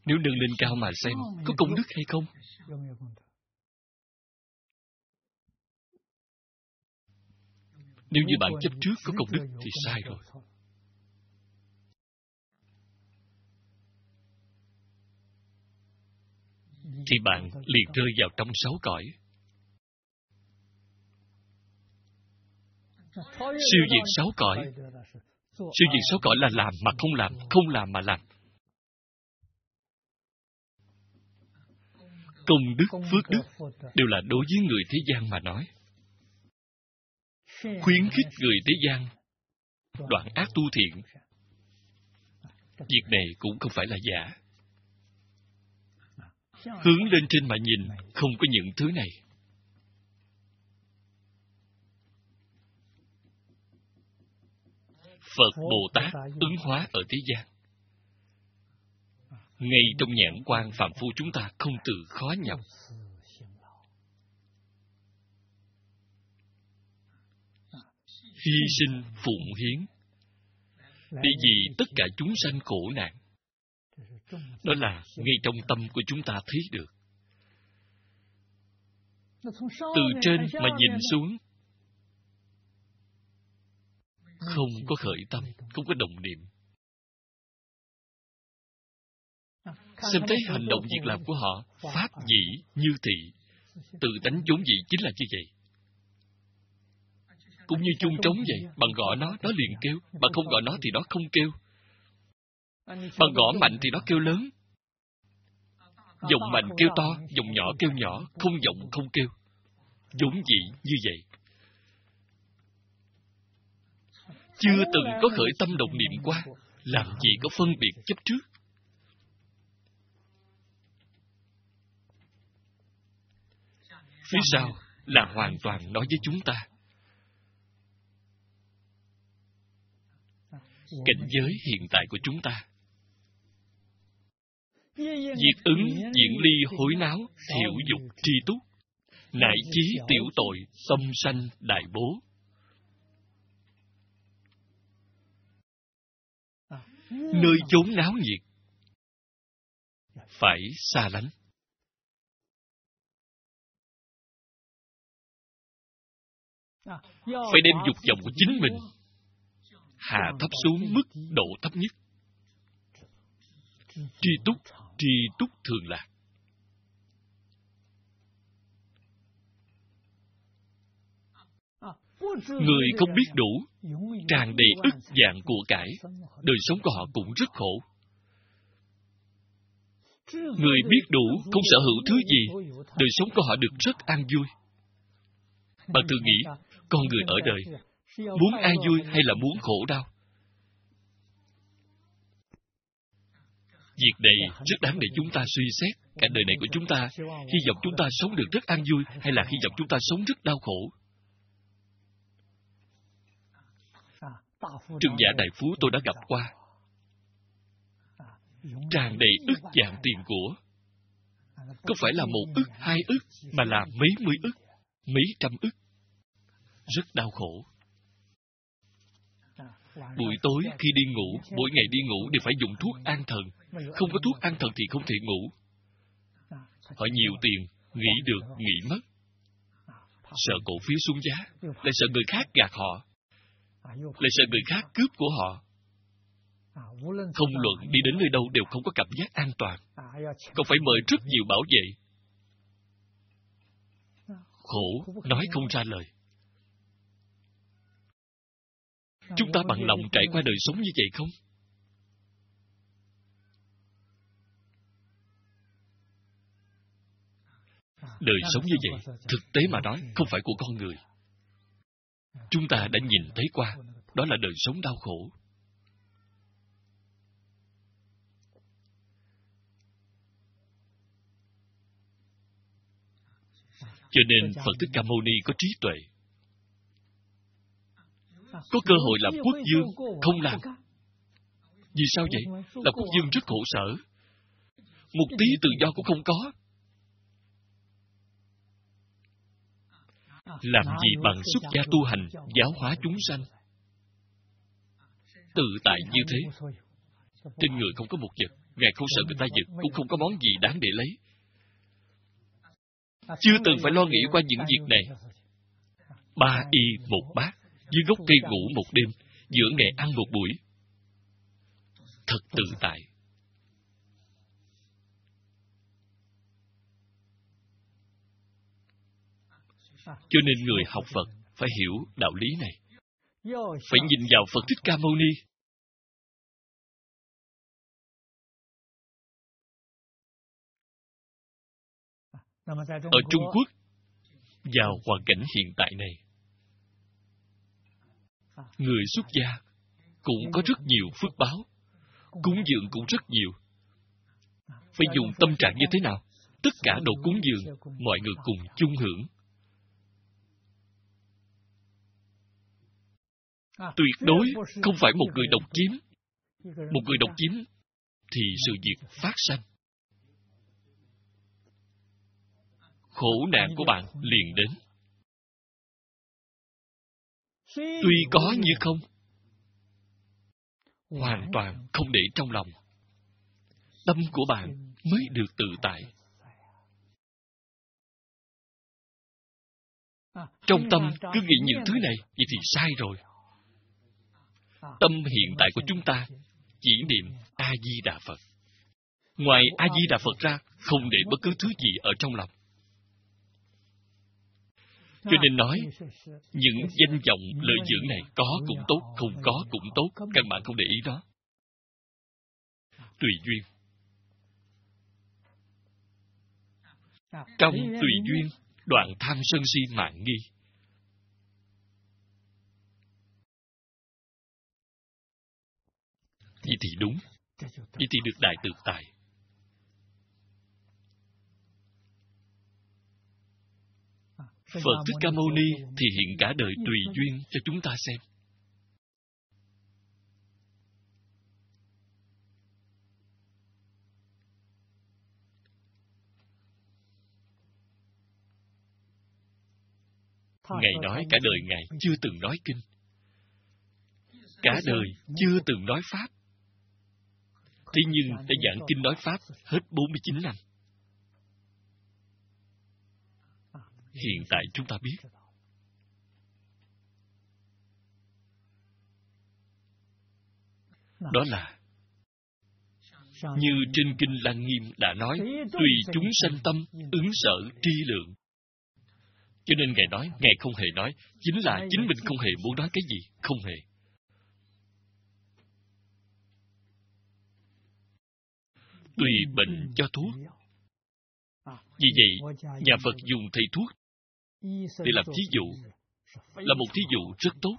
Nếu nâng lên cao mà xem, có công đức hay không? Nếu như bạn chấp trước có công đức thì sai rồi. Thì bạn liền rơi vào trong 6 cõi. Siêu diệt 6 cõi. Siêu diệt 6 cõi là làm mà không làm, không làm mà làm. Công đức, phước đức đều là đối với người thế gian mà nói. Khuyến khích người thế gian đoạn ác tu thiện. Việc này cũng không phải là giả. Hướng lên trên mà nhìn, không có những thứ này. Phật Bồ Tát ứng hóa ở thế gian. Ngay trong nhãn quan phàm phu chúng ta không tự khó nhọc. Hy sinh phụng hiến để vì tất cả chúng sanh khổ nạn. Đó là ngay trong tâm của chúng ta thấy được. Từ trên mà nhìn xuống, không có khởi tâm, không có động niệm. Xem thấy hành động việc làm của họ, pháp dĩ như thị, tự tánh vốn dĩ chính là như vậy. Cũng như chuông trống vậy, bạn gõ nó liền kêu, bạn không gõ nó thì nó không kêu. Bạn gõ mạnh thì nó kêu lớn. Giọng mạnh kêu to, giọng nhỏ kêu nhỏ, không giọng không kêu. Vốn dĩ như vậy. Chưa từng có khởi tâm động niệm qua, làm gì có phân biệt chấp trước. Phía sau là hoàn toàn nói với chúng ta. Cảnh giới hiện tại của chúng ta. Diệt ứng, diễn ly, hối náo, thiểu dục, tri túc, nại chí, tiểu tội, tâm sanh, đại bố. Nơi chốn náo nhiệt, phải xa lánh. Phải đem dục vọng của chính mình hạ thấp xuống mức độ thấp nhất. Tri túc thường lạc. Người không biết đủ, tràn đầy ức vạn của cải, đời sống của họ cũng rất khổ. Người biết đủ, không sở hữu thứ gì, đời sống của họ được rất an vui. Bạn tự nghĩ, con người ở đời, muốn an vui hay là muốn khổ đau? Việc này rất đáng để chúng ta suy xét. Cả đời này của chúng ta, hy vọng chúng ta sống được rất an vui, hay là hy vọng chúng ta sống rất đau khổ? Trương giả đại phú tôi đã gặp qua, tràn đầy ức vạn tiền của. Không phải là 1 ức, 2 ức, mà là mấy mươi ức, mấy trăm ức. Rất đau khổ. Buổi tối khi đi ngủ, mỗi ngày đi ngủ đều phải dùng thuốc an thần. Không có thuốc an thần thì không thể ngủ. Họ nhiều tiền, nghĩ được, nghĩ mất. Sợ cổ phiếu xuống giá, lại sợ người khác gạt họ, lại sợ người khác cướp của họ. Không luận đi đến nơi đâu đều không có cảm giác an toàn. Còn phải mời rất nhiều bảo vệ. Khổ, nói không ra lời. Chúng ta bằng lòng trải qua đời sống như vậy không? Đời sống như vậy, thực tế mà nói, không phải của con người. Chúng ta đã nhìn thấy qua, đó là đời sống đau khổ. Cho nên Phật Thích Ca Mâu Ni có trí tuệ. Có cơ hội làm quốc vương, không làm. Vì sao vậy? Làm quốc vương rất khổ sở. Một tí tự do cũng không có. Làm gì bằng xuất gia tu hành, giáo hóa chúng sanh. Tự tại như thế. Trên người không có một vật, Ngài không sợ người ta giật, cũng không có món gì đáng để lấy. Chưa từng phải lo nghĩ qua những việc này. 3 y 1 bát, dưới gốc cây ngủ một đêm, giữa ngày ăn một buổi. Thật tự tại. Cho nên người học Phật phải hiểu đạo lý này. Phải nhìn vào Phật Thích Ca Mâu Ni. Ở Trung Quốc, vào hoàn cảnh hiện tại này, người xuất gia cũng có rất nhiều phước báo, cúng dường cũng rất nhiều. Phải dùng tâm trạng như thế nào? Tất cả đồ cúng dường, mọi người cùng chung hưởng. Tuyệt đối không phải một người độc chiếm. Một người độc chiếm thì sự việc phát sanh. Khổ nạn của bạn liền đến. Tuy có như không, hoàn toàn không để trong lòng. Tâm của bạn mới được tự tại. Trong tâm cứ nghĩ những thứ này, vậy thì sai rồi. Tâm hiện tại của chúng ta chỉ niệm A-di-đà Phật. Ngoài A-di-đà Phật ra, không để bất cứ thứ gì ở trong lòng. Cho nên nói, những danh vọng lợi dưỡng này có cũng tốt, không có cũng tốt, căn bản không để ý đó. Tùy duyên. Trong tùy duyên, đoạn tham sân si mạn nghi. Vậy thì đúng. Vậy thì được đại tự tại. Phật Thích Ca Mâu Ni thì hiện cả đời tùy duyên cho chúng ta xem. Ngài nói cả đời Ngài chưa từng nói kinh. Cả đời chưa từng nói Pháp. Thế nhưng đã giảng kinh nói Pháp hết 49 năm. Hiện tại chúng ta biết. Đó là như trên Kinh Lăng Nghiêm đã nói, tùy chúng sanh tâm, ứng sở tri lượng. Cho nên Ngài nói, Ngài không hề nói, chính là chính mình không hề muốn nói cái gì, không hề. Tùy bệnh cho thuốc. Vì vậy, nhà Phật dùng thầy thuốc để làm thí dụ, là một thí dụ rất tốt.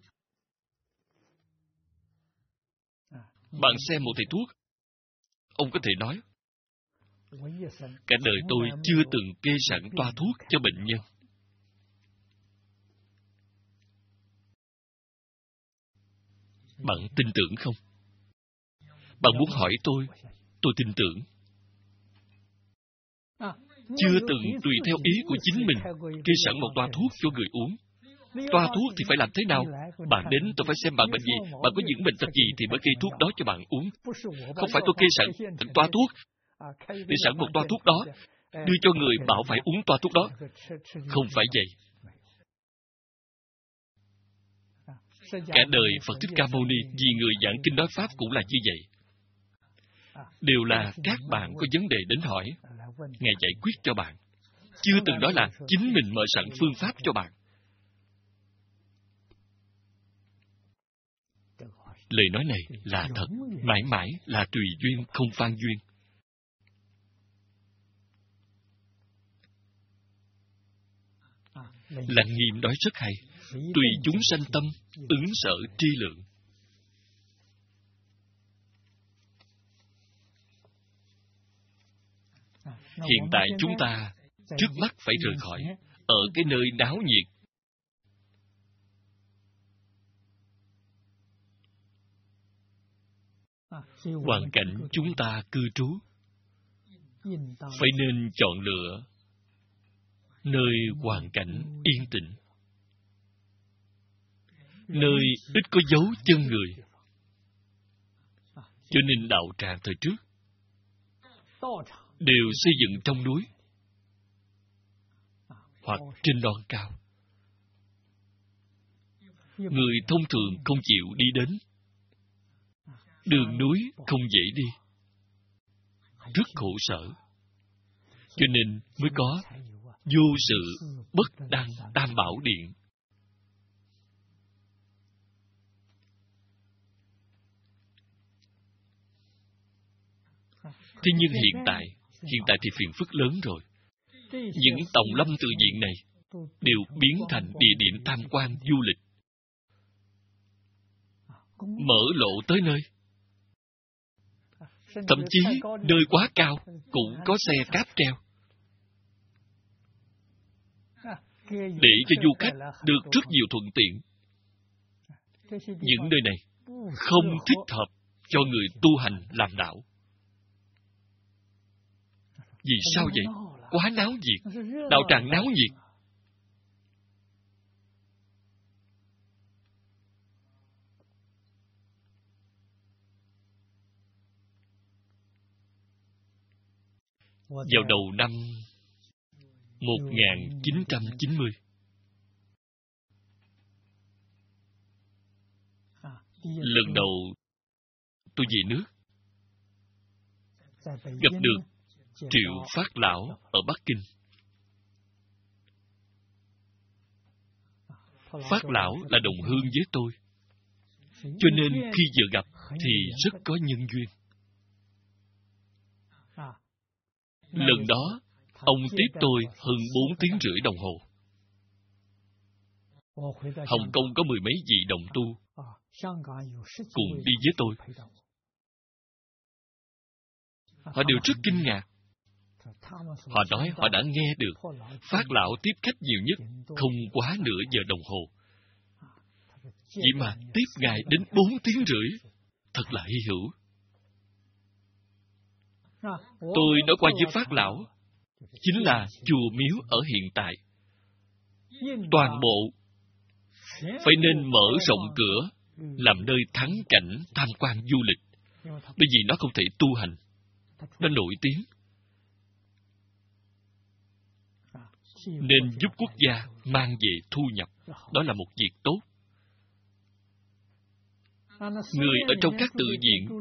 Bạn xem một thầy thuốc, ông có thể nói, cả đời tôi chưa từng kê sẵn toa thuốc cho bệnh nhân. Bạn tin tưởng không? Bạn muốn hỏi tôi tin tưởng. Chưa từng tùy theo ý của chính mình kê sẵn một toa thuốc cho người uống. Toa thuốc thì phải làm thế nào? Bạn đến tôi phải xem bạn bệnh gì, bạn có những bệnh tật gì thì mới kê thuốc đó cho bạn uống. Không phải tôi kê sẵn toa thuốc, để sẵn một toa thuốc đó, đưa cho người bảo phải uống toa thuốc đó. Không phải vậy. Cả đời Phật Thích Ca Mâu Ni vì người giảng kinh nói Pháp cũng là như vậy. Đều là các bạn có vấn đề đến hỏi, Ngài giải quyết cho bạn. Chưa từng nói là chính mình mở sẵn phương pháp cho bạn. Lời nói này là thật, mãi mãi là tùy duyên, không phan duyên. Lăng Nghiêm nói rất hay, tùy chúng sanh tâm, ứng sở tri lượng. Hiện tại chúng ta trước mắt phải rời khỏi, ở cái nơi náo nhiệt. Hoàn cảnh chúng ta cư trú, phải nên chọn lựa nơi hoàn cảnh yên tĩnh, nơi ít có dấu chân người. Cho nên đạo tràng thời trước đều xây dựng trong núi hoặc trên non cao. Người thông thường không chịu đi đến. Đường núi không dễ đi, rất khổ sở. Cho nên mới có vô sự bất đăng tam bảo điện. Thế nhưng hiện tại thì phiền phức lớn rồi. Những tòng lâm tự viện này đều biến thành địa điểm tham quan du lịch. Mở lộ tới nơi. Thậm chí nơi quá cao cũng có xe cáp treo, để cho du khách được rất nhiều thuận tiện. Những nơi này không thích hợp cho người tu hành làm đạo. Vì sao vậy? Quá náo nhiệt. Đạo tràng náo nhiệt. Vào đầu năm 1990, lần đầu tôi về nước, gặp được Triệu Phát Lão ở Bắc Kinh. Phát Lão là đồng hương với tôi, cho nên khi vừa gặp thì rất có nhân duyên. Lần đó, ông tiếp tôi hơn 4 tiếng rưỡi đồng hồ. Hồng Kông có mười mấy vị đồng tu cùng đi với tôi. Họ đều rất kinh ngạc. Họ nói họ đã nghe được Phát Lão tiếp khách nhiều nhất không quá nửa giờ đồng hồ. Vậy mà tiếp Ngài đến 4 tiếng rưỡi, thật là hy hữu. Tôi nói qua với Phát Lão, chính là chùa miếu ở hiện tại. Toàn bộ phải nên mở rộng cửa, làm nơi thắng cảnh tham quan du lịch. Bởi vì nó không thể tu hành. Nó nổi tiếng. Nên giúp quốc gia mang về thu nhập. Đó là một việc tốt. Người ở trong các tự viện,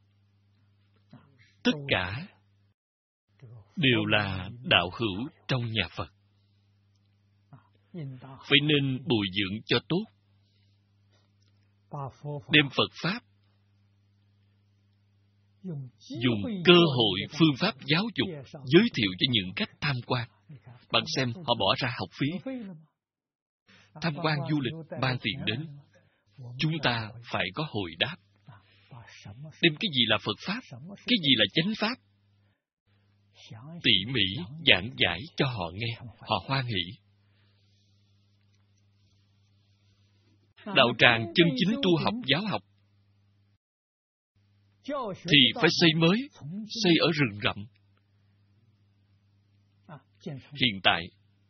tất cả đều là đạo hữu trong nhà Phật. Phải nên bồi dưỡng cho tốt. Đem Phật Pháp, dùng cơ hội phương pháp giáo dục giới thiệu cho những cách tham quan. Bạn xem, họ bỏ ra học phí. Tham quan du lịch mang tiền đến, chúng ta phải có hồi đáp. Đem cái gì là Phật Pháp, cái gì là chánh Pháp, tỉ mỉ giảng giải cho họ nghe, họ hoan hỷ. Đạo tràng chân chính tu học giáo học thì phải xây mới, xây ở rừng rậm. Hiện tại,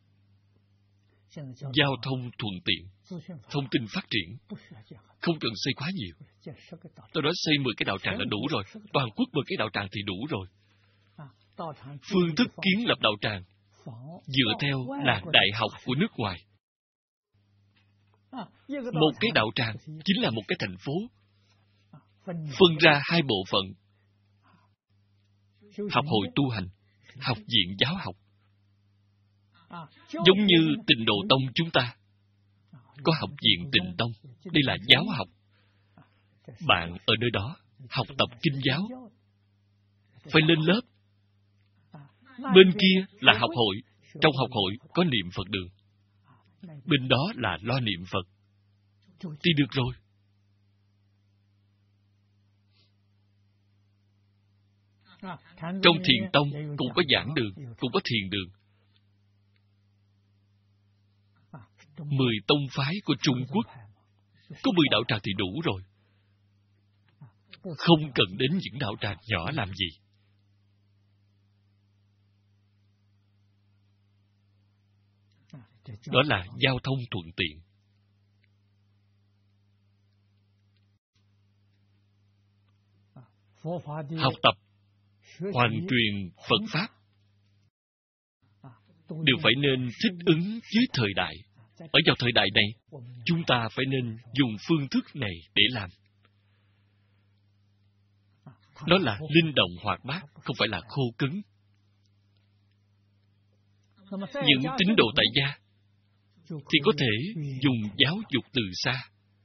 giao thông thuận tiện, thông tin phát triển, không cần xây quá nhiều. Tôi nói xây 10 cái đạo tràng là đủ rồi. Toàn quốc 10 cái đạo tràng thì đủ rồi. Phương thức kiến lập đạo tràng dựa theo là đại học của nước ngoài. Một cái đạo tràng chính là một cái thành phố, phân ra 2 bộ phận. Học hội tu hành, học viện giáo học. Giống như Tịnh Độ Tông chúng ta có học viện Tịnh Tông, đây là giáo học. Bạn ở nơi đó học tập kinh giáo, phải lên lớp. Bên kia là học hội, trong học hội có niệm Phật đường. Bên đó là lo niệm Phật, thì được rồi. Trong Thiền Tông cũng có giảng đường, cũng có thiền đường. 10 tông phái của Trung Quốc, có 10 đạo tràng thì đủ rồi. Không cần đến những đạo tràng nhỏ làm gì. Đó là giao thông thuận tiện. Học tập hoàn truyền Phật Pháp đều phải nên thích ứng với thời đại. Ở vào thời đại này, chúng ta phải nên dùng phương thức này để làm. Nó là linh động hoạt bát, không phải là khô cứng. Những tín đồ tại gia thì có thể dùng giáo dục từ xa.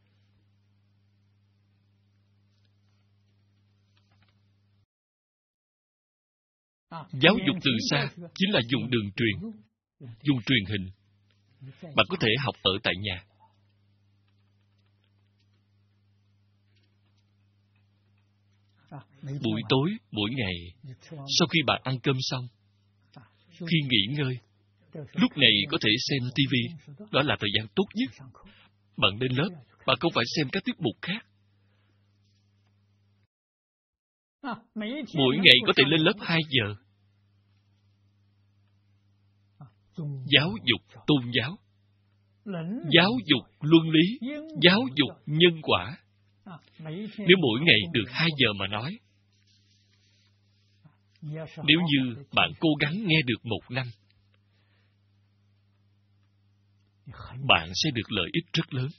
Giáo dục từ xa chính là dùng đường truyền, dùng truyền hình. Bạn có thể học ở tại nhà. Buổi tối, mỗi ngày, sau khi bạn ăn cơm xong, khi nghỉ ngơi, lúc này có thể xem TV. Đó là thời gian tốt nhất. Bạn lên lớp, bạn không phải xem các tiết mục khác. Mỗi ngày có thể lên lớp 2 giờ. Giáo dục tôn giáo, giáo dục luân lý, giáo dục nhân quả. Nếu mỗi ngày được 2 giờ mà nói, nếu như bạn cố gắng nghe được 1 năm, bạn sẽ được lợi ích rất lớn.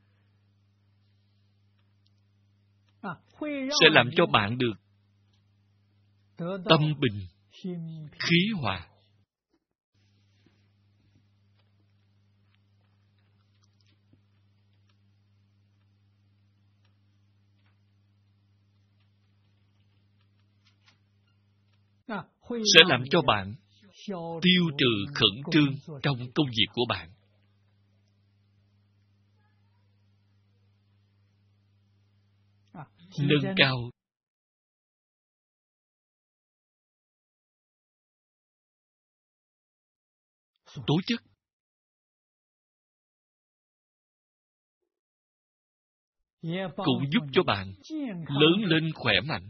Sẽ làm cho bạn được tâm bình, khí hòa. Sẽ làm cho bạn tiêu trừ khẩn trương trong công việc của bạn. Nâng cao tố chất. Cũng giúp cho bạn lớn lên khỏe mạnh.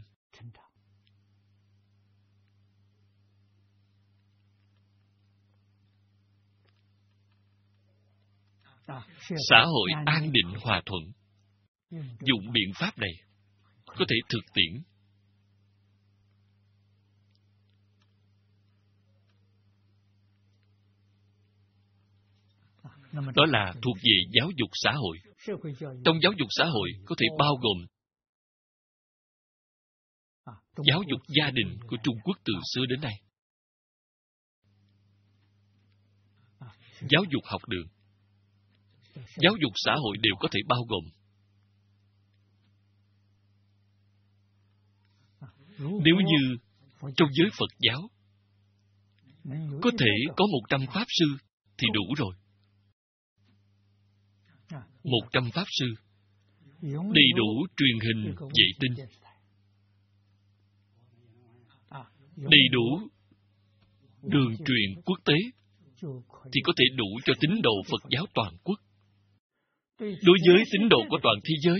Xã hội an định hòa thuận. Dùng biện pháp này có thể thực tiễn. Đó là thuộc về giáo dục xã hội. Trong giáo dục xã hội có thể bao gồm giáo dục gia đình của Trung Quốc từ xưa đến nay, giáo dục học đường, giáo dục xã hội đều có thể bao gồm. Nếu như trong giới Phật giáo có thể có 100 Pháp sư thì đủ rồi. 100 Pháp sư đầy đủ truyền hình vệ tinh, đầy đủ đường truyền quốc tế thì có thể đủ cho tín đồ Phật giáo toàn quốc. Đối với tín đồ của toàn thế giới,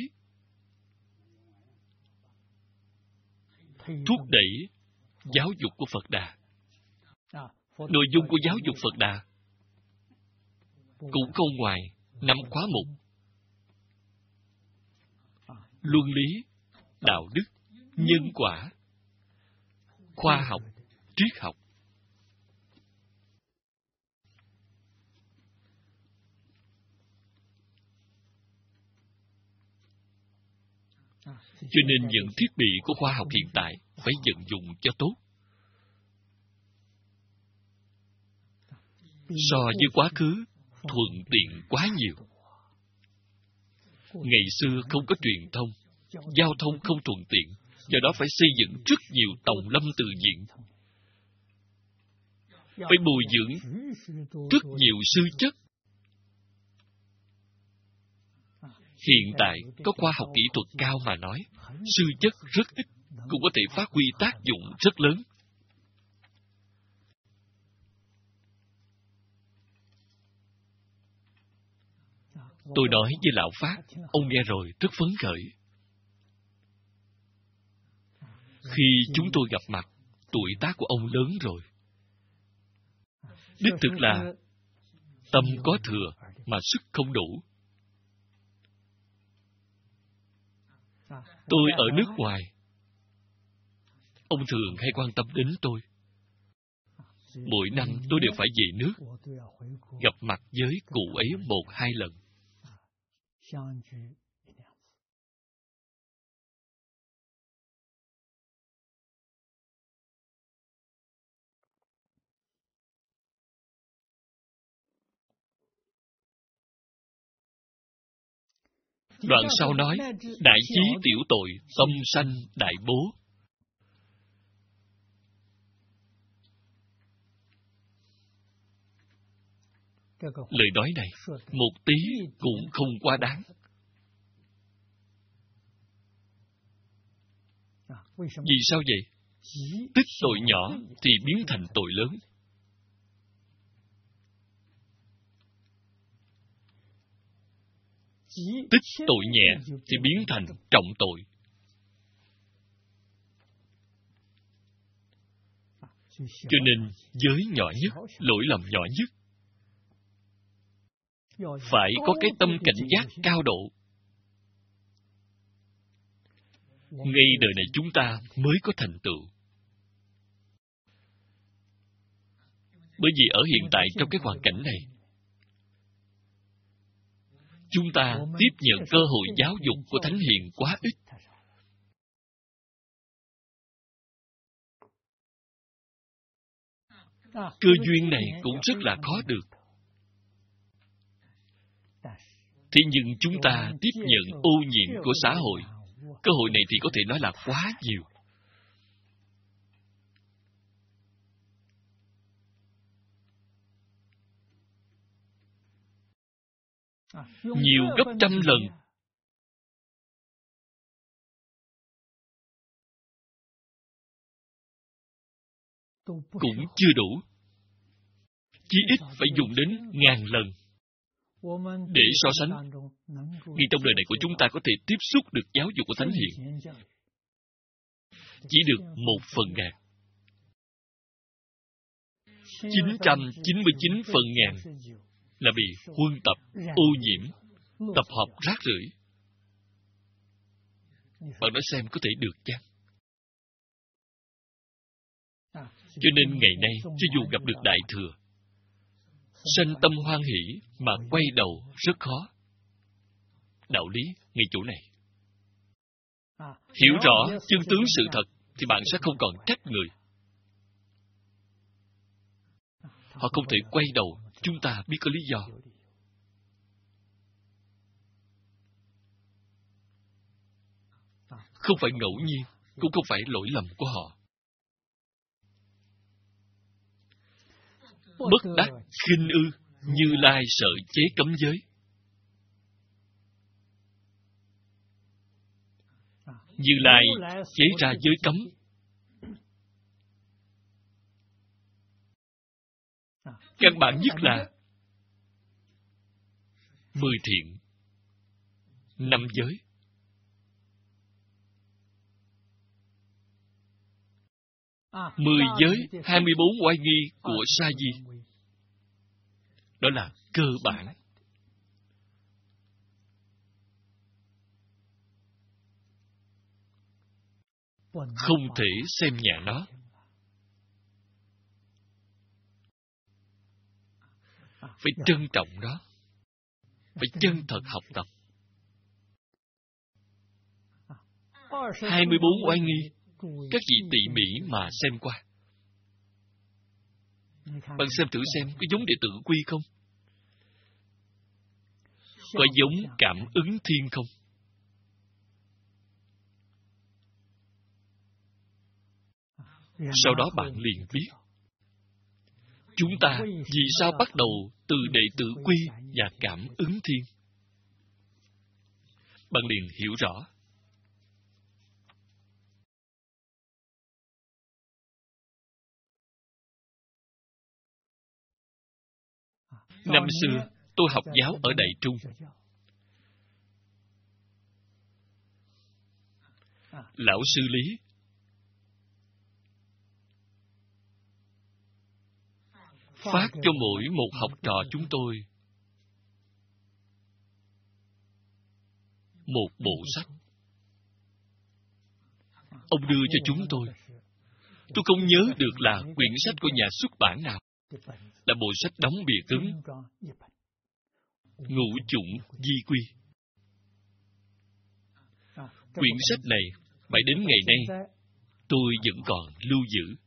thúc đẩy giáo dục của Phật Đà. Nội dung của giáo dục Phật Đà cũng không ngoài 5 khóa mục: luân lý, đạo đức, nhân quả, khoa học, triết học. Cho nên những thiết bị của khoa học hiện tại phải vận dụng cho tốt. So với quá khứ, thuận tiện quá nhiều. Ngày xưa không có truyền thông, giao thông không thuận tiện, do đó phải xây dựng rất nhiều tòng lâm tự viện, phải bồi dưỡng rất nhiều sư chất. Hiện tại có khoa học kỹ thuật cao mà nói, sư chất rất ít, cũng có thể phát huy tác dụng rất lớn. Tôi nói với Lão Pháp, ông nghe rồi rất phấn khởi. Khi chúng tôi gặp mặt, tuổi tác của ông lớn rồi. Đích thực là tâm có thừa mà sức không đủ. Tôi ở nước ngoài, ông thường hay quan tâm đến tôi. Mỗi năm tôi đều phải về nước, gặp mặt với cụ ấy 1-2 lần. Đoạn sau nói, đại chí tiểu tội, tâm sanh đại bố. Lời nói này, một tí cũng không quá đáng. Vì sao vậy? Tích tội nhỏ thì biến thành tội lớn. Tích tội nhẹ thì biến thành trọng tội. Cho nên giới nhỏ nhất, lỗi lầm nhỏ nhất, phải có cái tâm cảnh giác cao độ. Ngay đời này chúng ta mới có thành tựu. Bởi vì ở hiện tại trong cái hoàn cảnh này, chúng ta tiếp nhận cơ hội giáo dục của Thánh Hiền quá ít. Cơ duyên này cũng rất là khó được. Thế nhưng chúng ta tiếp nhận ô nhiễm của xã hội. Cơ hội này thì có thể nói là quá nhiều. Nhiều gấp trăm lần. Cũng chưa đủ. Chí ít phải dùng đến 1000 lần. Để so sánh, ngay trong đời này của chúng ta có thể tiếp xúc được giáo dục của Thánh Hiền chỉ được 1/1000. 999/1000 là bị huân tập, ô nhiễm, tập hợp rác rưởi. Bạn nói xem có thể được chăng? Cho nên ngày nay, cho dù gặp được Đại Thừa, sanh tâm hoan hỷ mà quay đầu rất khó. Đạo lý ngay chỗ này. Hiểu rõ chân tướng sự thật thì bạn sẽ không còn trách người. Họ không thể quay đầu, chúng ta biết có lý do. Không phải ngẫu nhiên, cũng không phải lỗi lầm của họ. Bất đắc khinh ư, Như Lai sợ chế cấm giới. Như Lai chế ra giới cấm. Căn bản nhất là 10 thiện, 5 giới. Mười giới, 24 oai nghi của Sa Di. Đó là cơ bản. Không thể xem nhẹ nó. Phải trân trọng nó. Phải chân thật học tập. 24 oai nghi, các vị tỉ mỉ mà xem qua. Bạn xem thử xem có giống đệ tử quy không? Có giống cảm ứng thiên không? Sau đó bạn liền biết chúng ta vì sao bắt đầu từ đệ tử quy và cảm ứng thiên. Bạn liền hiểu rõ. Năm xưa, tôi học giáo ở Đại Trung. Lão sư Lý phát cho mỗi một học trò chúng tôi một bộ sách. Ông đưa cho chúng tôi Tôi không nhớ được là quyển sách của nhà xuất bản nào. Là bộ sách đóng bìa cứng. Ngũ chủng di quy. Quyển sách này, mãi đến ngày nay, tôi vẫn còn lưu giữ.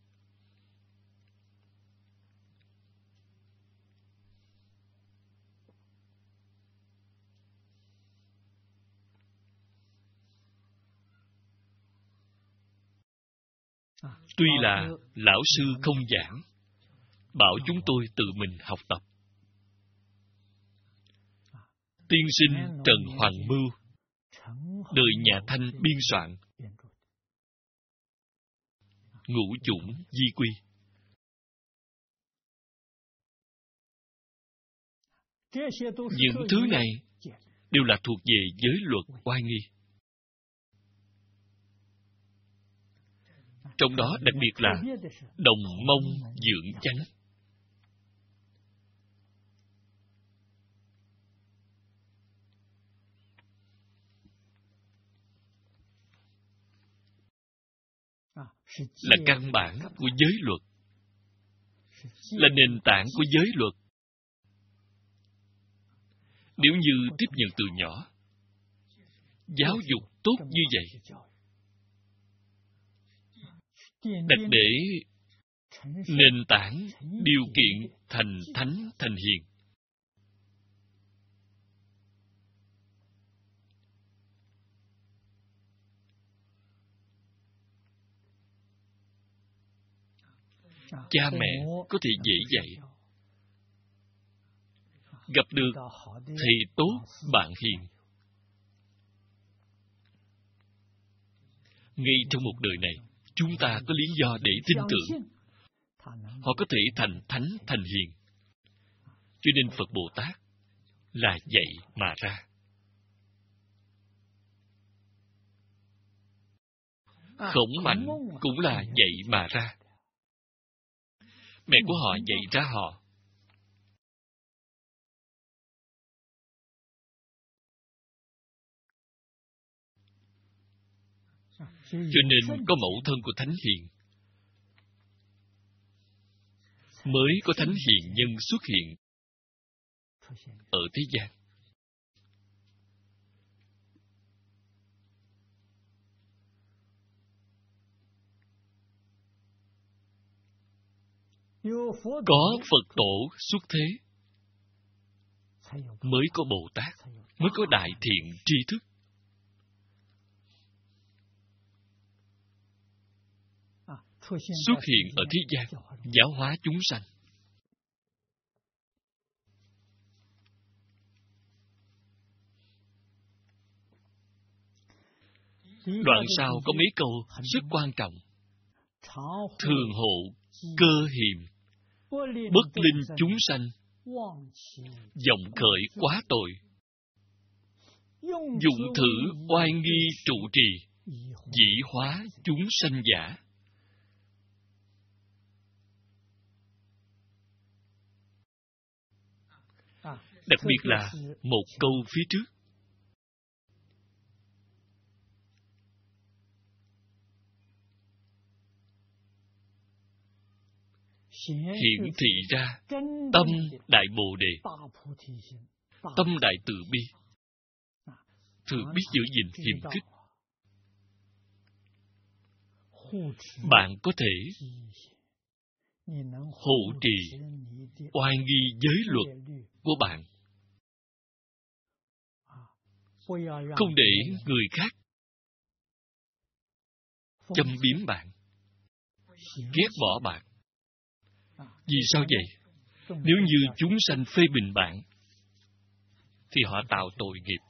Tuy là lão sư không giảng, bảo chúng tôi tự mình học tập. Tiên sinh Trần Hoàng Mưu, đời nhà Thanh biên soạn. Ngũ chủng di quy. Những thứ này đều là thuộc về giới luật oai nghi. Trong đó đặc biệt là đồng mông dưỡng chánh. Là căn bản của giới luật, là nền tảng của giới luật. Nếu như tiếp nhận từ nhỏ, giáo dục tốt như vậy, đặt để nền tảng điều kiện thành thánh thành hiền, cha mẹ có thể dễ dạy. Gặp được thầy tốt, bạn hiền, ngay trong một đời này, chúng ta có lý do để tin tưởng họ có thể thành thánh thành hiền. Cho nên Phật Bồ Tát là dạy mà ra. Khổng Mạnh cũng là dạy mà ra. Mẹ của họ dạy ra họ. Cho nên có mẫu thân của Thánh Hiền, mới có Thánh Hiền nhân xuất hiện ở thế gian. Có Phật Tổ xuất thế, mới có Bồ Tát, mới có đại thiện tri thức. Xuất hiện ở thế gian, giáo hóa chúng sanh. Đoạn sau có mấy câu rất quan trọng. Thường hộ cơ hiềm, bất linh chúng sanh, vọng khởi quá tội, dụng thử oai nghi trụ trì, dĩ hóa chúng sanh giả. Đặc biệt là một câu phía trước. Hiển thị ra tâm đại Bồ Đề, tâm đại từ bi, thường biết giữ gìn hiềm khích. Bạn có thể hộ trì oai nghi giới luật của bạn, không để người khác châm biếm bạn, ghét bỏ bạn. Vì sao vậy? Nếu như chúng sanh phê bình bạn, thì họ tạo tội nghiệp.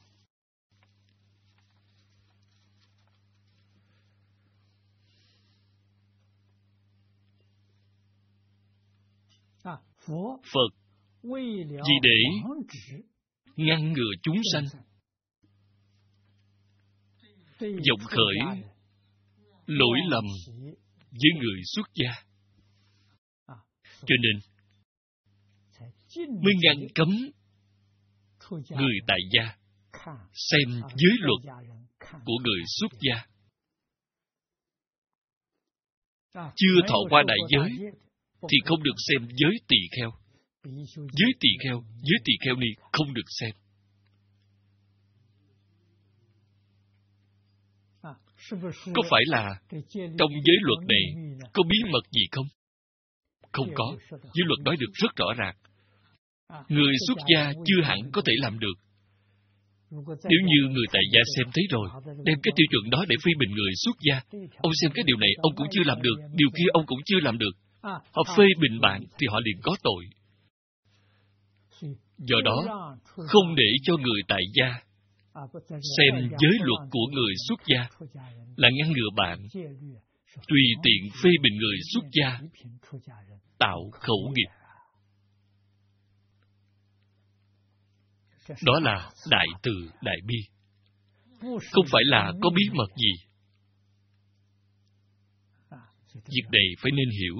Phật vì để ngăn ngừa chúng sanh vọng khởi lỗi lầm với người xuất gia, cho nên mới ngăn cấm người tại gia xem giới luật của người xuất gia. chưa thọ qua đại giới, thì không được xem giới tỳ kheo. Giới tỳ kheo ni không được xem. Có phải là trong giới luật này có bí mật gì không? Không có. Giới luật nói được rất rõ ràng. Người xuất gia chưa hẳn có thể làm được. Nếu như người tại gia xem thấy rồi, đem cái tiêu chuẩn đó để phê bình người xuất gia, ông xem cái điều này ông cũng chưa làm được, điều kia ông cũng chưa làm được. Họ phê bình bạn thì họ liền có tội. Do đó, không để cho người tại gia xem giới luật của người xuất gia là ngăn ngừa bạn tùy tiện phê bình người xuất gia, tạo khẩu nghiệp. Đó là đại từ đại bi. Không phải là có bí mật gì. Việc này phải nên hiểu.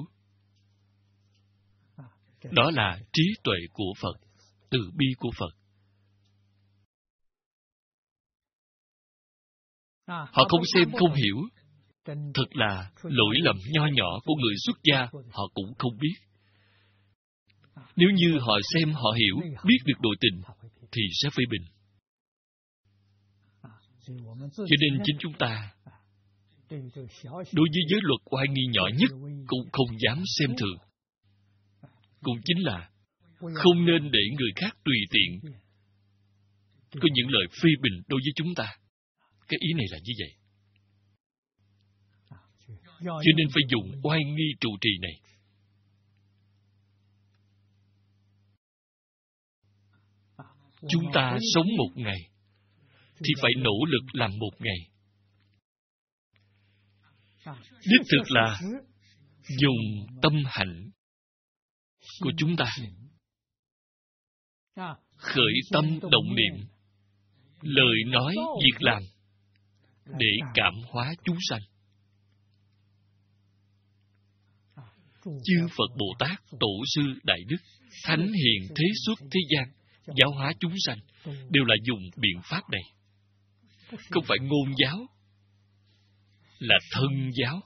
Đó là trí tuệ của Phật, từ bi của Phật. Họ không xem không hiểu. Thật là lỗi lầm nho nhỏ của người xuất gia, họ cũng không biết. Nếu như họ xem, họ hiểu, biết được nội tình, thì sẽ phê bình. Cho nên chính chúng ta, đối với giới luật oai nghi nhỏ nhất, cũng không dám xem thường. Cũng chính là không nên để người khác tùy tiện có những lời phê bình đối với chúng ta. Cái ý này là như vậy. Cho nên phải dùng oai nghi trụ trì này. Chúng ta sống một ngày, thì phải nỗ lực làm một ngày. Đích thực là dùng tâm hạnh của chúng ta, khởi tâm động niệm, lời nói, việc làm, để cảm hóa chúng sanh. Chư Phật Bồ Tát, Tổ sư Đại Đức, Thánh Hiền thế xuất thế gian, giáo hóa chúng sanh, đều là dùng biện pháp này. Không phải ngôn giáo, là thân giáo.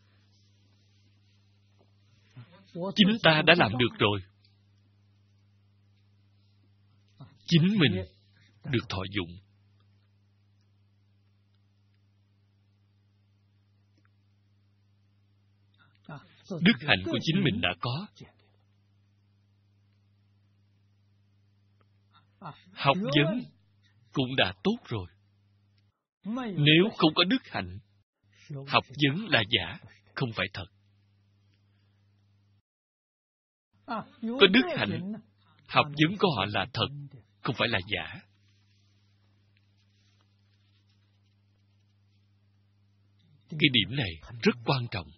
Chính ta đã làm được rồi. Chính mình được thọ dụng. Đức hạnh của chính mình đã có. Học vấn cũng đã tốt rồi. Nếu không có đức hạnh, học vấn là giả, không phải thật. Có đức hạnh, học vấn của họ là thật, không phải là giả. Cái điểm này rất quan trọng.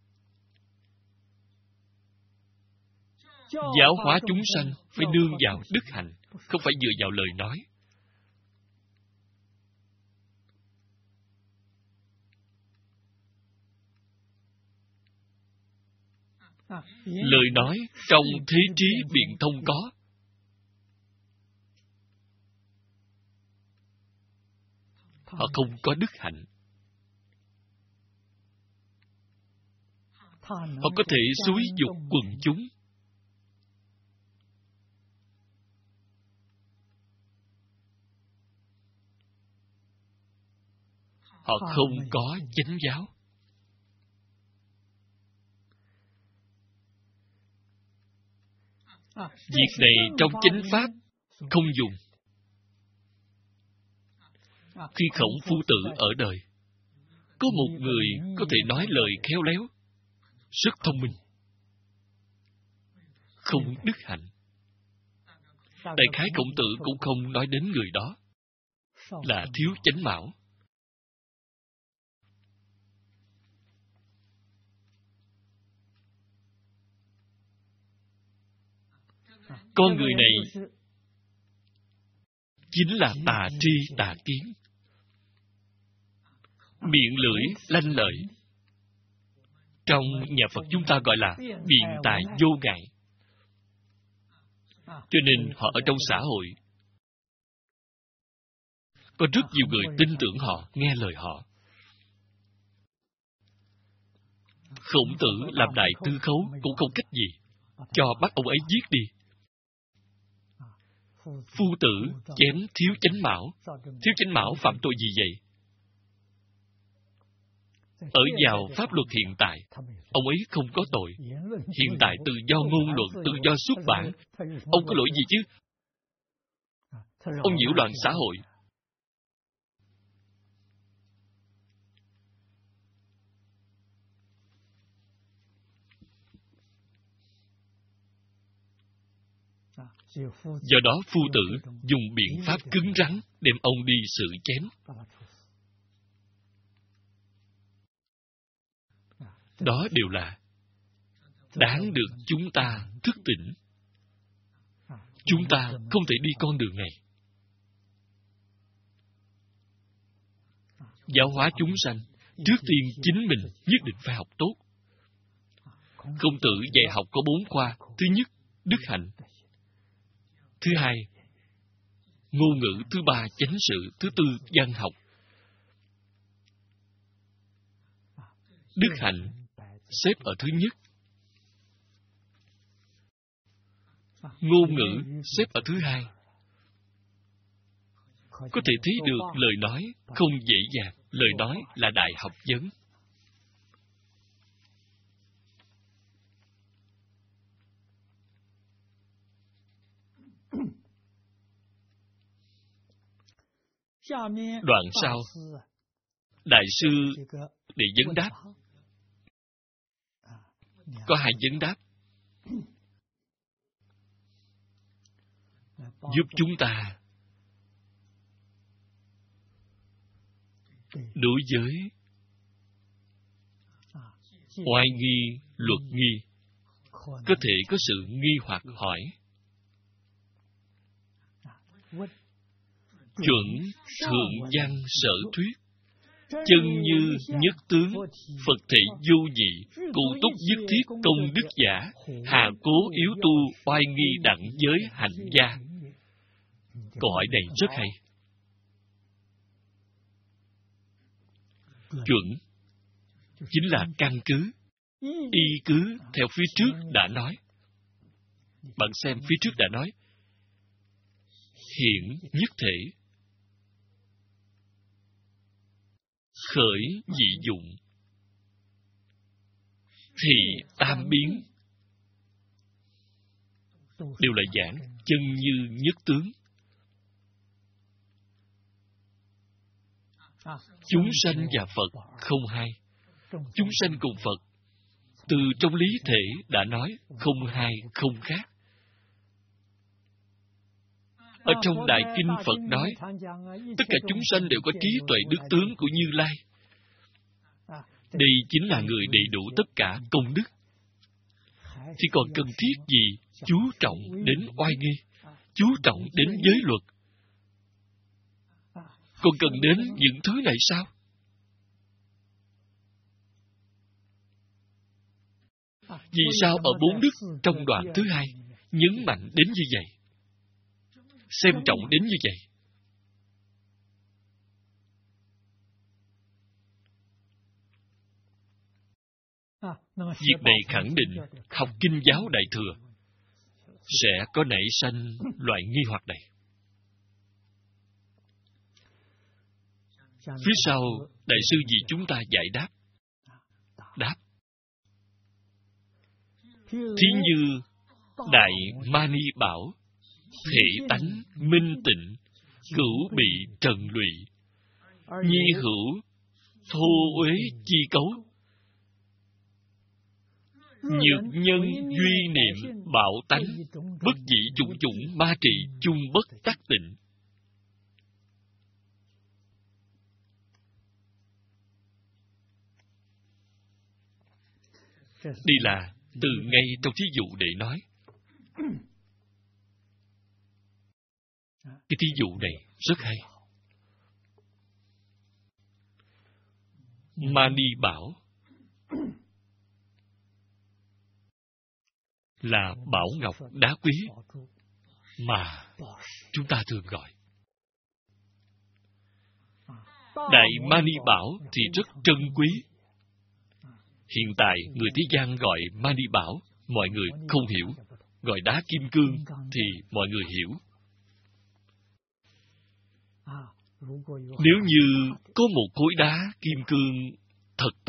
Giáo hóa chúng sanh phải nương vào đức hạnh, không phải dựa vào lời nói. Lời nói trong thế trí biện thông có. Họ không có đức hạnh. Họ có thể xúi dục quần chúng. Họ không có chánh giáo. Việc này trong chánh pháp không dùng. Khi Khổng Phu Tử ở đời, có một người có thể nói lời khéo léo, rất thông minh, không đức hạnh. Đại khái Khổng Tử cũng không nói đến người đó là thiếu chánh mão. Con người này chính là tà tri tà kiến, miệng lưỡi lanh lợi. Trong nhà Phật chúng ta gọi là biện tài vô ngại. Cho nên họ ở trong xã hội có rất nhiều người tin tưởng họ, nghe lời họ. Khổng Tử làm đại tư khấu cũng không cách gì, cho bắt ông ấy giết đi. Phu tử chém Thiếu Chánh Mão. Thiếu Chánh Mão phạm tội gì vậy? Ở vào pháp luật hiện tại, ông ấy không có tội. Hiện tại tự do ngôn luận, tự do xuất bản, ông có lỗi gì chứ? Ông nhiễu loạn xã hội. Do đó phu tử dùng biện pháp cứng rắn đem ông đi xử chém. Đó đều là đáng được chúng ta thức tỉnh. Chúng ta không thể đi con đường này. Giáo hóa chúng sanh, trước tiên chính mình nhất định phải học tốt. Khổng Tử dạy học có 4 khoa. Thứ nhất, đức hạnh. Thứ hai, ngôn ngữ. Thứ ba, chánh sự. Thứ tư, văn học. Đức hạnh xếp ở thứ nhất. Ngôn ngữ xếp ở thứ hai. Có thể thấy được lời nói không dễ dàng. Lời nói là đại học vấn. Đoạn sau, Đại sư để vấn đáp. Có 2 vấn đáp. Giúp chúng ta đối với oai nghi, luật nghi, có thể có sự nghi hoặc hỏi. Chuẩn thượng văn sở thuyết, chân như nhất tướng, Phật thể vô nhị, cụ túc nhất thiết công đức giả, hà cố yếu tu oai nghi đặng giới hạnh gia. Câu hỏi này rất hay. Chuẩn chính là căn cứ, y cứ theo phía trước đã nói. Bạn xem phía trước đã nói hiển nhất thể, khởi dị dụng, thì tam biến, đều là giảng chân như nhất tướng. Chúng sanh và Phật không hai. Chúng sanh cùng Phật từ trong lý thể đã nói không hai không khác. Ở trong Đại Kinh Phật nói, tất cả chúng sanh đều có trí tuệ đức tướng của Như Lai. Đây chính là người đầy đủ tất cả công đức. Thì còn cần thiết gì chú trọng đến oai nghi, chú trọng đến giới luật? Còn cần đến những thứ này sao? Vì sao ở 4 đức trong đoạn thứ 2 nhấn mạnh đến như vậy? Xem trọng đến như vậy? Việc này khẳng định học Kinh giáo Đại Thừa sẽ có nảy sanh loại nghi hoặc này. Phía sau, Đại sư vì chúng ta giải đáp. Đáp. Thí như Đại Mani bảo, thể tánh minh tịnh, cửu bị trần lụy, nhi hữu thô uế chi cấu, nhược nhân duy niệm bảo tánh, bất dĩ chủng chủng ma trị chung bất tác tịnh. Đây là từ ngay trong thí dụ để nói. Cái thí dụ này rất hay. Mani bảo là bảo ngọc đá quý mà chúng ta thường gọi. Đại Mani bảo thì rất trân quý. Hiện tại, người thế gian gọi Mani Bảo, mọi người không hiểu. Gọi đá kim cương thì mọi người hiểu. Nếu như có một khối đá kim cương thật to,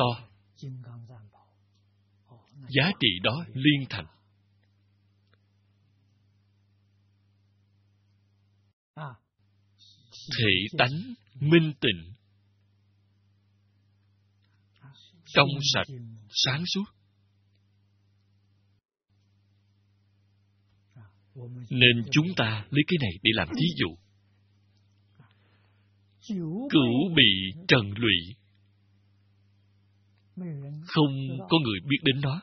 giá trị đó liên thành. Thể tánh minh tịnh, trong sạch, sáng suốt. Nên chúng ta lấy cái này để làm thí dụ. Cửu bị trần lụy, không có người biết đến nó.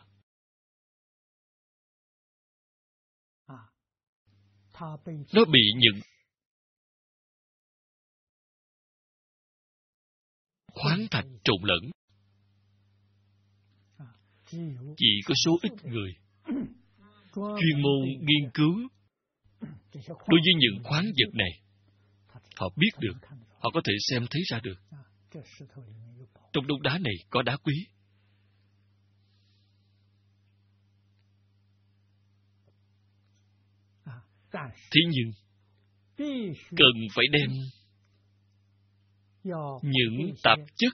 Nó bị những khoáng thạch trộn lẫn. Chỉ có số ít người chuyên môn nghiên cứu đối với những khoáng vật này, họ biết được, họ có thể xem thấy ra được. Trong đống đá này có đá quý. Thế nhưng, cần phải đem những tạp chất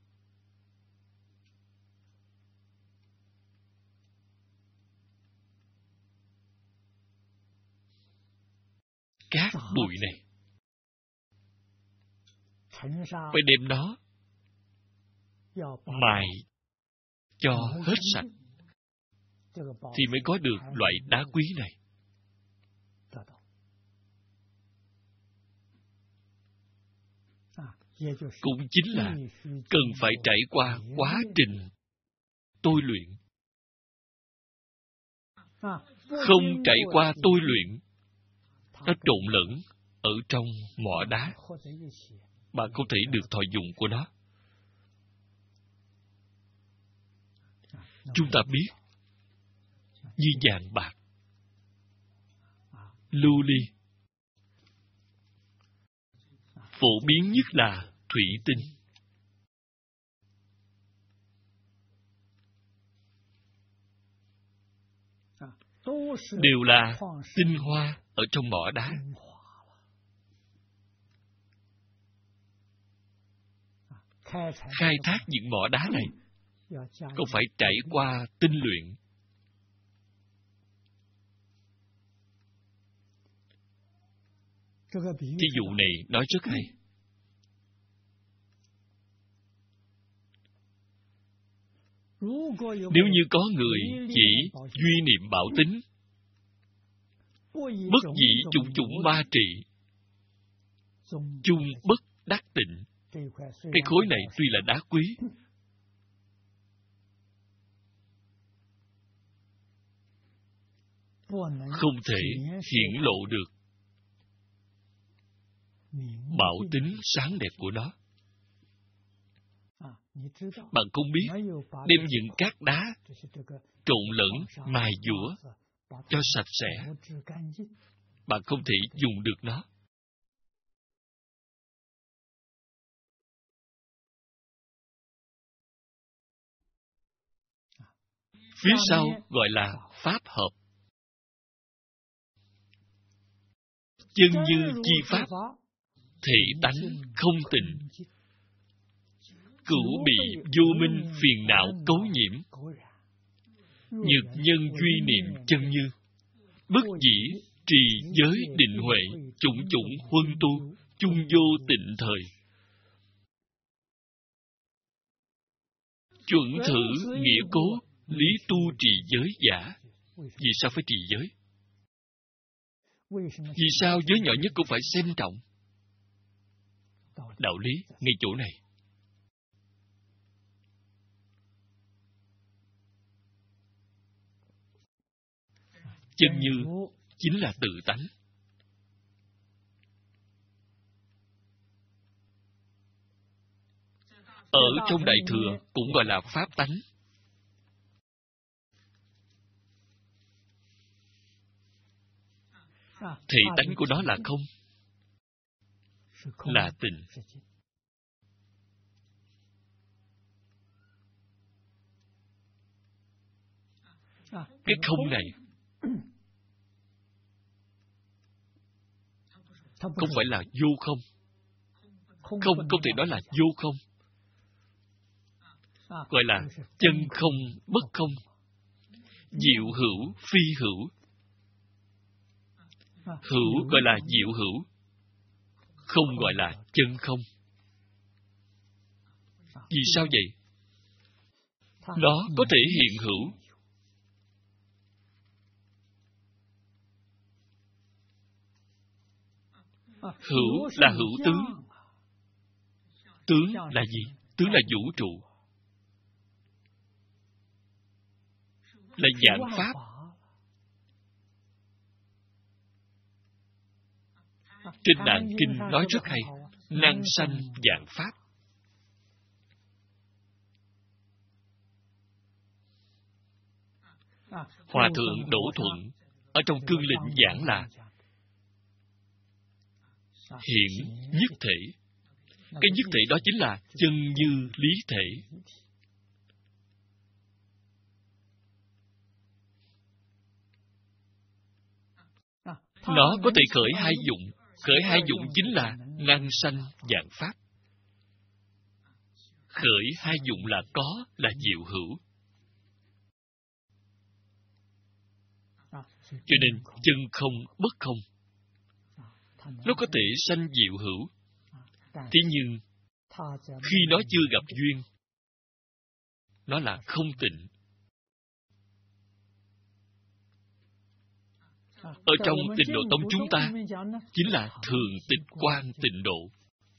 cát bụi này, phải đem nó mài cho hết sạch, thì mới có được loại đá quý này. Cũng chính là cần phải trải qua quá trình tôi luyện. Không trải qua tôi luyện, nó trộn lẫn ở trong mỏ đá, bạn không thể được thọ dụng của nó. Chúng ta biết, như vàng bạc, lưu ly, phổ biến nhất là thủy tinh. Đều là tinh hoa ở trong mỏ đá. Khai thác những mỏ đá này không phải trải qua tinh luyện. Thí dụ này nói rất hay. Nếu như có người chỉ duy niệm bảo tính, bất dĩ chủng chủng ba trị, chung bất đắc tịnh, cái khối này tuy là đá quý, không thể hiển lộ được bảo tính sáng đẹp của nó. Bạn không biết, đem những cát đá trộn lẫn, mài dũa cho sạch sẽ, bạn không thể dùng được nó. Phía sau gọi là pháp hợp. Chân như chi pháp, thể tánh không tịnh, cửu bị vô minh phiền não cấu nhiễm, nhược nhân duy niệm chân như, bất dĩ trì giới định huệ, chủng chủng huân tu, chung vô tịnh thời. Chuẩn thử nghĩa cố, lý tu trì giới giả. Vì sao phải trì giới? Vì sao giới nhỏ nhất cũng phải xem trọng? Đạo lý ngay chỗ này. Chân như chính là tự tánh. Ở trong Đại Thừa cũng gọi là pháp tánh. Thể tánh của nó là không, là tịnh. Cái không này không phải là vô không. Không thể nói là vô không. Gọi là chân không bất không, diệu hữu phi hữu. Hữu gọi là diệu hữu, không gọi là chân không. Vì sao vậy? Nó có thể hiện hữu. Hữu là hữu tướng. Tướng là gì? Tướng là vũ trụ, là vạn pháp. Trên Tạng Kinh nói rất hay, năng sanh vạn pháp. Hòa thượng Đỗ Thuận ở trong Cương Lĩnh giảng là hiện nhất thể. Cái nhất thể đó chính là chân như lý thể. Nó có thể khởi hai dụng. Khởi hai dụng chính là năng sanh vạn pháp. Khởi hai dụng là có, là diệu hữu. Cho nên chân không bất không. Nó có thể sanh diệu hữu. Thế nhưng khi nó chưa gặp duyên, nó là không tịnh. Ở trong Tịnh Độ Tông chúng ta chính là thường tịch quan tịnh độ.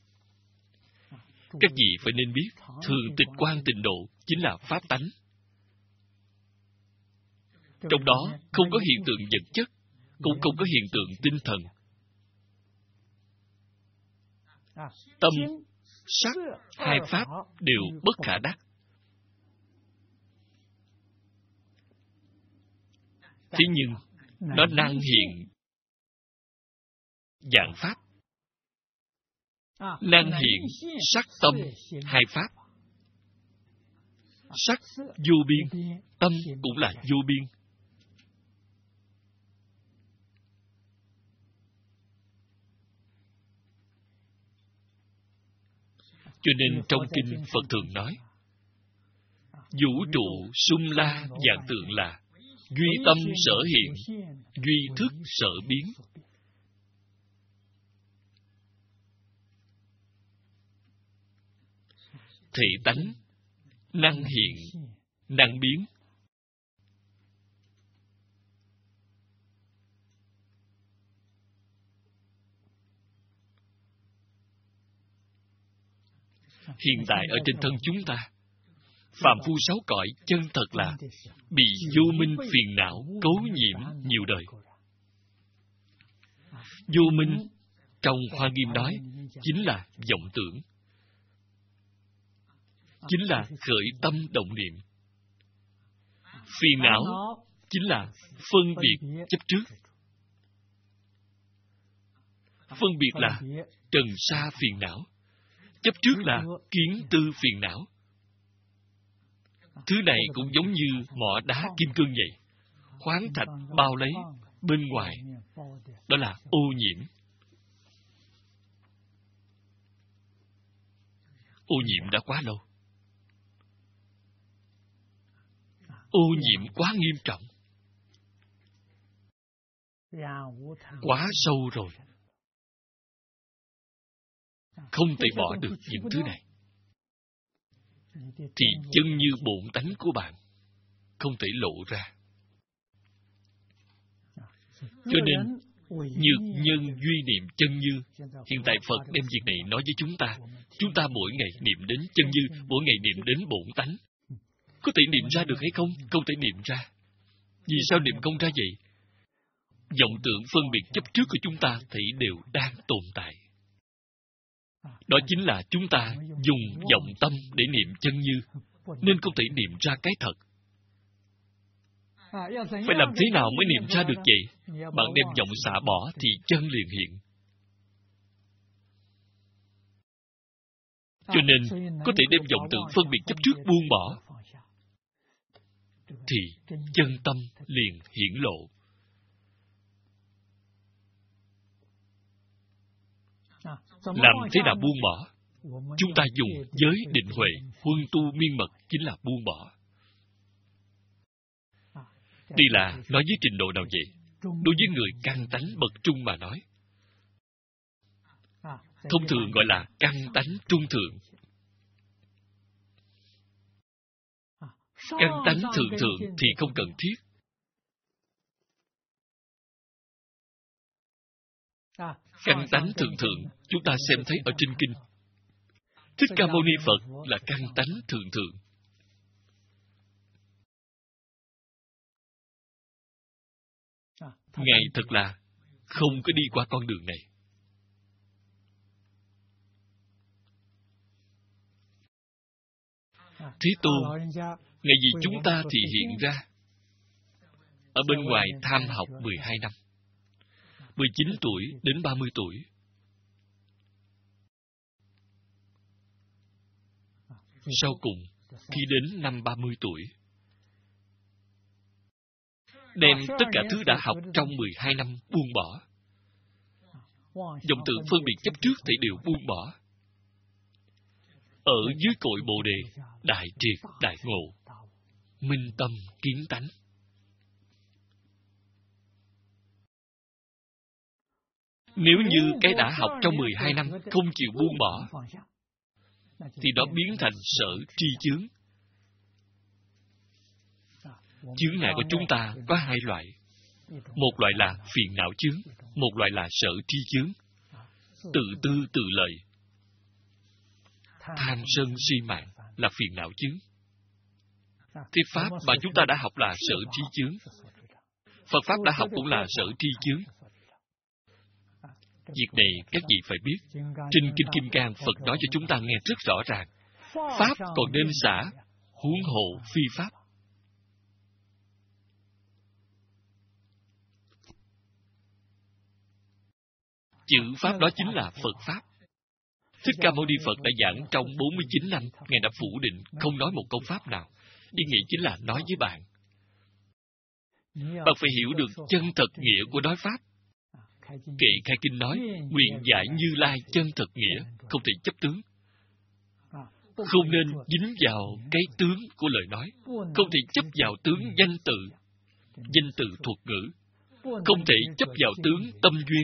Các vị phải nên biết, thường tịch quan tịnh độ chính là pháp tánh. Trong đó không có hiện tượng vật chất, cũng không có hiện tượng tinh thần. Tâm, sắc, hai pháp đều bất khả đắc. Thế nhưng nó năng hiện vạn pháp, năng hiện sắc tâm hai pháp. Sắc vô biên, tâm cũng là vô biên. Cho nên trong kinh Phật thường nói, vũ trụ sung la vạn tượng là duy tâm sở hiện, duy thức sở biến. Thị tánh, năng hiện, năng biến. Hiện tại ở trên thân chúng ta, phàm phu sáu cõi chân thật là bị vô minh phiền não cấu nhiễm nhiều đời. Vô minh trong Hoa Nghiêm nói chính là vọng tưởng, chính là khởi tâm động niệm. Phiền não chính là phân biệt chấp trước. Phân biệt là trần sa phiền não, chấp trước là kiến tư phiền não. Thứ này cũng giống như mỏ đá kim cương vậy, khoáng thạch bao lấy bên ngoài, đó là ô nhiễm. Ô nhiễm đã quá lâu, ô nhiễm quá nghiêm trọng, quá sâu rồi, không thể bỏ được những thứ này. Thì chân như bổn tánh của bạn không thể lộ ra. Cho nên nhược nhân duy niệm chân như. Hiện tại Phật đem việc này nói với chúng ta. Chúng ta mỗi ngày niệm đến chân như, mỗi ngày niệm đến bổn tánh. Có thể niệm ra được hay không? Không thể niệm ra. Vì sao niệm không ra vậy? Vọng tưởng phân biệt chấp trước của chúng ta thì đều đang tồn tại. Đó chính là chúng ta dùng vọng tâm để niệm chân như, nên không thể niệm ra cái thật. Phải làm thế nào mới niệm ra được vậy? Bạn đem vọng xả bỏ thì chân liền hiện. Cho nên, có thể đem vọng tưởng phân biệt chấp trước buông bỏ, thì chân tâm liền hiển lộ. Làm thế nào buông bỏ? Chúng ta dùng giới định huệ, huân tu miên mật chính là buông bỏ. Đây là nói với trình độ nào vậy? Đối với người căn tánh bậc trung mà nói. Thông thường gọi là căn tánh trung thượng. Căn tánh thượng thượng thì không cần thiết. Căn tánh thượng thượng chúng ta xem thấy ở trên kinh. Thích Ca Mâu Ni Phật là căn tánh thượng thượng. Ngài thật là không có đi qua con đường này. Thế Tôn, ngày gì chúng ta thì hiện ra ở bên ngoài tham học 12 năm, 19 tuổi đến 30 tuổi. Sau cùng, khi đến năm 30 tuổi, đem tất cả thứ đã học trong 12 năm buông bỏ. Vọng tưởng phân biệt chấp trước thì đều buông bỏ. Ở dưới cội Bồ Đề, đại triệt, đại ngộ, minh tâm, kiến tánh. Nếu như cái đã học trong 12 năm không chịu buông bỏ, thì đó biến thành sở tri chướng. Chướng ngại của chúng ta có hai loại. Một loại là phiền não chướng, một loại là sở tri chướng. Tự tư tự lợi. Tham sân si mạng là phiền não chướng. Thế Pháp mà chúng ta đã học là sở tri chướng. Phật Pháp đã học cũng là sở tri chướng. Việc này các vị phải biết. Trên Kinh Kim Cang, Phật nói cho chúng ta nghe rất rõ ràng. Pháp còn nên xả, huống hộ phi Pháp. Chữ Pháp đó chính là Phật Pháp. Thích Ca Mâu Ni Phật đã giảng trong 49 năm, Ngài đã phủ định, không nói một câu Pháp nào. Ý nghĩa chính là nói với bạn. Bạn phải hiểu được chân thật nghĩa của nói Pháp. Kệ Khai Kinh nói, nguyện giải Như Lai chân thật nghĩa, không thể chấp tướng. Không nên dính vào cái tướng của lời nói, không thể chấp vào tướng danh tự thuật ngữ, không thể chấp vào tướng tâm duyên.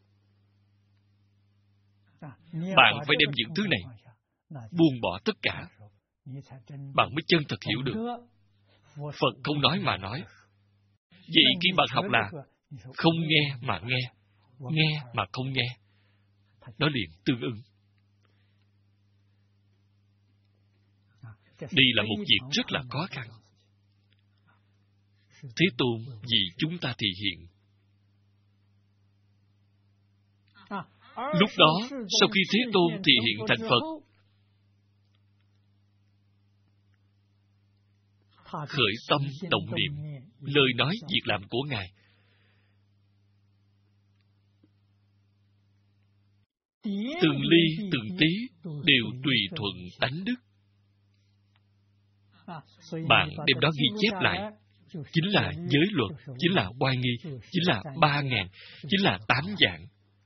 Bạn phải đem những thứ này buông bỏ tất cả, bạn mới chân thật hiểu được. Phật không nói mà nói. Vậy khi bạn học là không nghe mà nghe, nghe mà không nghe, nó liền tương ưng. Đây là một việc rất là khó khăn. Thế Tôn vì chúng ta thị hiện. Lúc đó, sau khi Thế Tôn thị hiện thành Phật, khởi tâm động niệm, lời nói việc làm của Ngài từng ly từng tí đều tùy thuận tánh đức. Bạn đem đó ghi chép lại, chính là giới luật, chính là oai nghi, chính là 3.000, chính là 8 dạng.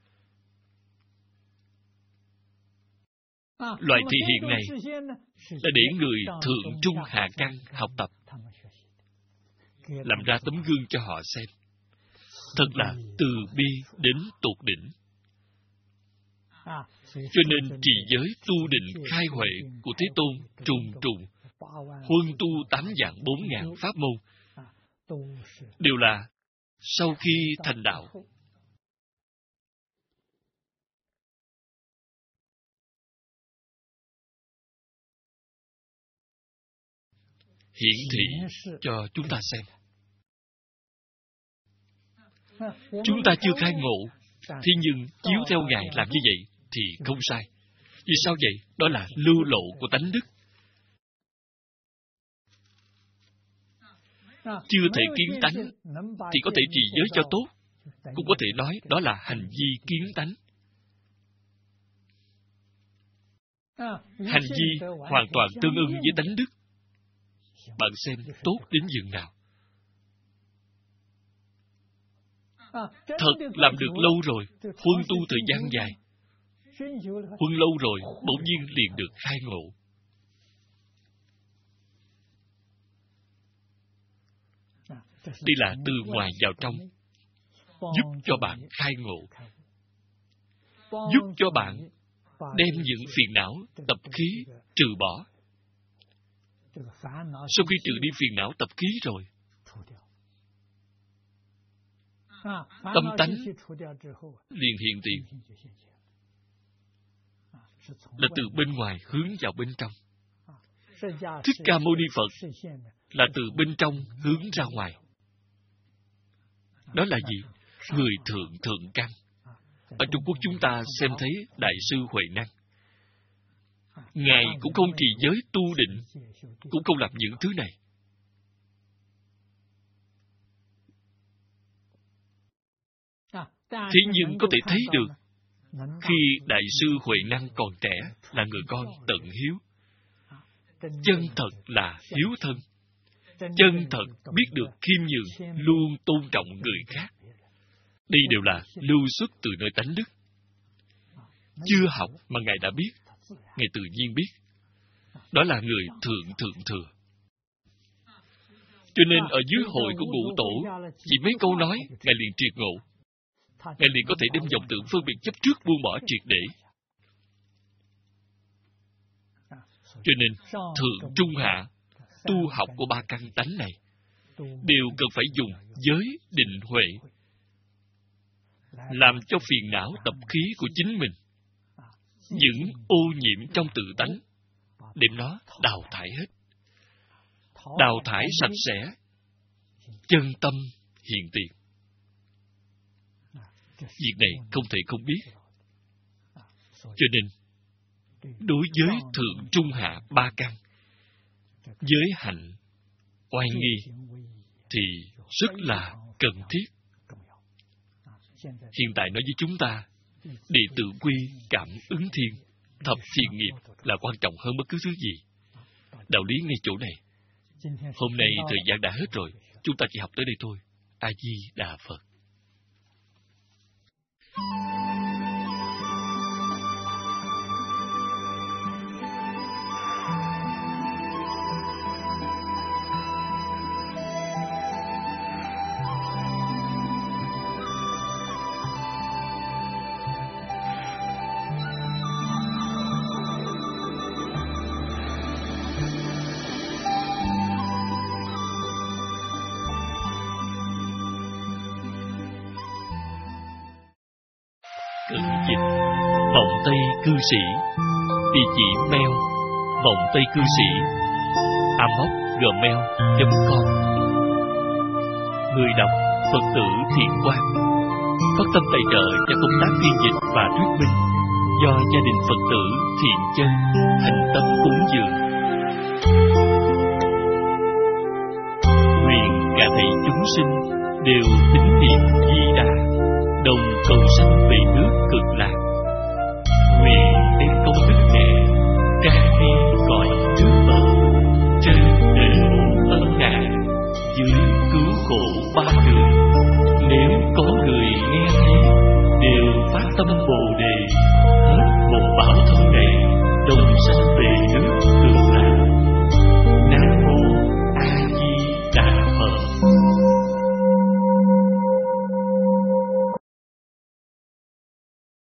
Loại thị hiện này là để người thượng trung hạ căn học tập, làm ra tấm gương cho họ xem. Thật là từ bi đến tột đỉnh. Cho nên trì giới tu định khai huệ của Thế Tôn trùng trùng, huân tu 8 dạng 4.000 pháp môn, đều là sau khi thành đạo. Hiển thị cho chúng ta xem. Chúng ta chưa khai ngộ, thế nhưng chiếu theo Ngài làm như vậy thì không sai. Vì sao vậy? Đó là lưu lộ của tánh đức. Chưa thể kiến tánh thì có thể trì giới cho tốt, cũng có thể nói đó là hành vi kiến tánh. Hành vi hoàn toàn tương ưng với tánh đức. bạn xem tốt đến dường nào. Thật làm được lâu rồi, huân tu thời gian dài, huân lâu rồi, bỗng nhiên liền được khai ngộ. Đây là từ ngoài vào trong, giúp cho bạn khai ngộ, giúp cho bạn đem những phiền não, tập khí trừ bỏ. Sau khi trừ đi phiền não, tập khí rồi, tâm tánh liền hiện tiền, là từ bên ngoài hướng vào bên trong. Thích Ca Mâu Ni Phật là từ bên trong hướng ra ngoài. Đó là gì? Người thượng căn. Ở Trung Quốc chúng ta xem thấy Đại sư Huệ Năng, Ngài cũng không trì giới tu định, cũng không làm những thứ này. Thế nhưng có thể thấy được, khi Đại sư Huệ Năng còn trẻ, là người con tận hiếu, chân thật là hiếu thân, chân thật biết được khiêm nhường, luôn tôn trọng người khác. Đây đều là lưu xuất từ nơi tánh đức. Chưa học mà Ngài đã biết, Ngài tự nhiên biết. Đó là người thượng thừa. Cho nên ở dưới hội của Ngũ Tổ, chỉ mấy câu nói, Ngài liền triệt ngộ. Ngài liền có thể đem vọng tưởng phân biệt chấp trước buông bỏ triệt để. Cho nên, thượng trung hạ, tu học của ba căn tánh này, đều cần phải dùng giới định huệ, làm cho phiền não tập khí của chính mình, những ô nhiễm trong tự tánh, đem nó đào thải hết. Đào thải sạch sẽ, chân tâm hiện tiền. Việc này không thể không biết. Cho nên, đối với thượng trung hạ ba căn, giới hạnh, oai nghi, thì rất là cần thiết. Hiện tại nói với chúng ta, đệ tử quy cảm ứng thiên, thập thiện nghiệp là quan trọng hơn bất cứ thứ gì. Đạo lý ngay chỗ này. Hôm nay thời gian đã hết rồi, chúng ta chỉ học tới đây thôi. A Di Đà Phật. Cận dịch Vọng Tây Cư Sĩ. Địa chỉ mail vọng tây cư sĩ amos@gmail.com. Người đọc Phật tử Thiện Quang. Phát tâm tài trợ cho công tác phiên dịch và thuyết minh do gia đình Phật tử Thiện Chân thành tâm cúng dường. Nguyện cả thảy chúng sinh đều tín niệm Di Đà, đồng cầu sanh về nước Cực Lạc. Nguyện đem công đức này ca đi gọi nước ở, trên đền ân nạn, dưới cứu khổ ba đường. Nếu có người nghe thấy đều phát tâm Bồ Đề,